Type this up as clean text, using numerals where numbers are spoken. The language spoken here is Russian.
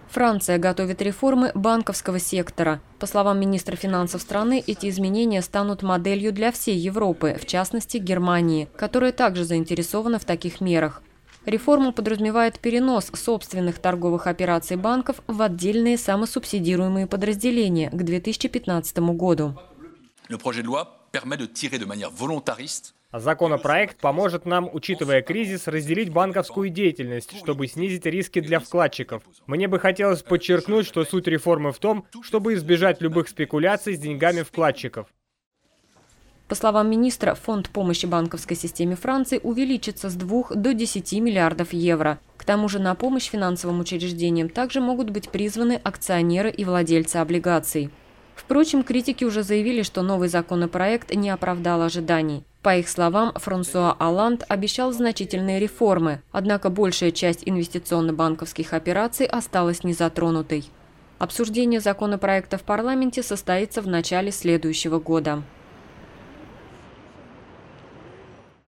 Франция готовит реформы банковского сектора. По словам министра финансов страны, эти изменения станут моделью для всей Европы, в частности Германии, которая также заинтересована в таких мерах. Реформа подразумевает перенос собственных торговых операций банков в отдельные самосубсидируемые подразделения к 2015 году. Законопроект поможет нам, учитывая кризис, разделить банковскую деятельность, чтобы снизить риски для вкладчиков. Мне бы хотелось подчеркнуть, что суть реформы в том, чтобы избежать любых спекуляций с деньгами вкладчиков. По словам министра, фонд помощи банковской системе Франции увеличится с 2 до 10 миллиардов евро. К тому же на помощь финансовым учреждениям также могут быть призваны акционеры и владельцы облигаций. Впрочем, критики уже заявили, что новый законопроект не оправдал ожиданий. По их словам, Франсуа Олланд обещал значительные реформы, однако большая часть инвестиционно-банковских операций осталась незатронутой. Обсуждение законопроекта в парламенте состоится в начале следующего года.